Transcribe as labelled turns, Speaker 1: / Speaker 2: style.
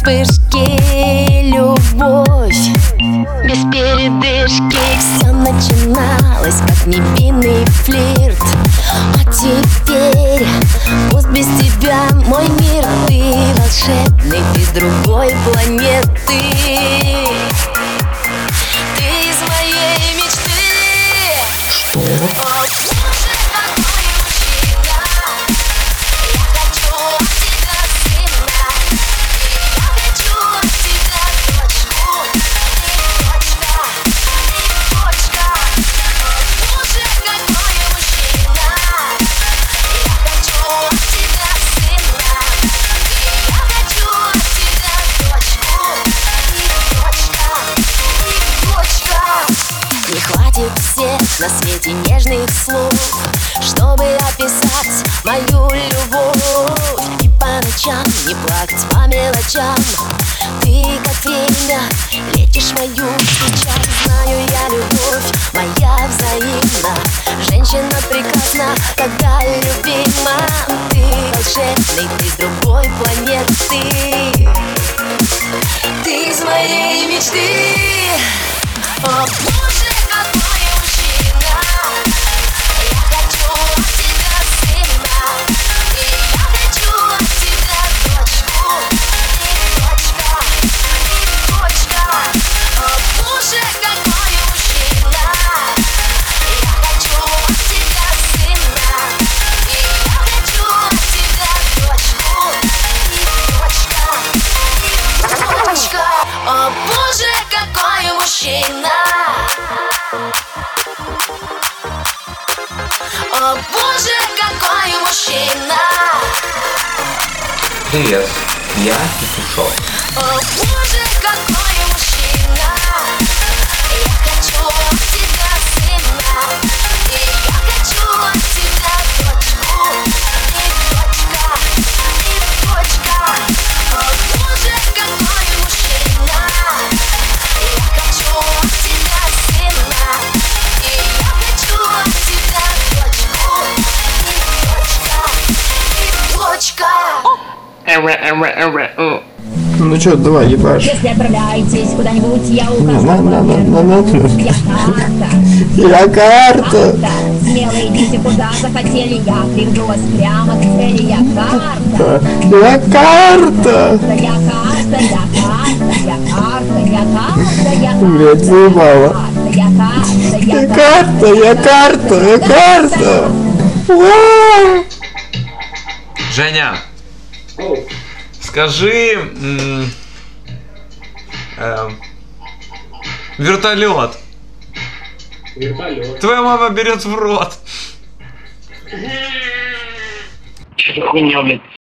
Speaker 1: вспышки, любовь без передышки. Все начиналось как невинный флирт, а теперь пусть без тебя мой мир. Ты волшебный, ты с другой планеты. Ты из моей мечты.
Speaker 2: Что?
Speaker 1: О, боже, какой мужчина. Я хочу от тебя сына. Я хочу от тебя дочку. Ты дочка. О, боже, какой мужчина. Я хочу от тебя сына. Я хочу от тебя дочку. Ты дочка. Не хватит всех на свете нежных слов, чтобы описать мою любовь. И по ночам не плакать по мелочам. Ты как время лечишь мою печаль. Знаю я, любовь моя взаимна. Женщина прекрасна, когда любима. Ты волшебный, ты с другой планеты. Ты из моей мечты. О, боже, какой мужчина. Я хочу от тебя сына. И я хочу от тебя дочку. Ты дочка. О, боже, какой мужчина. Я хочу от тебя сына. И я хочу от тебя дочку. Ты дочка. О, боже, какой мужчина. О, боже, какой мужчина.
Speaker 2: Привет, я Петушок.
Speaker 1: О, боже, какой мужчина. Я хочу от тебя сына. И я хочу от тебя дочку. Ты дочка. О, боже, какой мужчина. Я хочу от тебя сына. И я хочу от тебя дочку. Ты дочка.
Speaker 3: Ну чё, давай, ебашь.
Speaker 4: Если отправляетесь куда-нибудь, я укажу
Speaker 3: Я карта.
Speaker 4: Смело идите куда захотели, я приведу вас прямо к цели. Я карта.
Speaker 3: Я карта.
Speaker 4: Я карта, я карта, я карта, я карта, я карта.
Speaker 3: Блядь, заебала.
Speaker 4: Я карта, я
Speaker 3: Я карта, я карта, я карта. Уау.
Speaker 2: Женя, скажи... вертолет.
Speaker 5: Вертолет.
Speaker 2: Твоя мама берет в рот.
Speaker 5: Что за хуйня, блядь?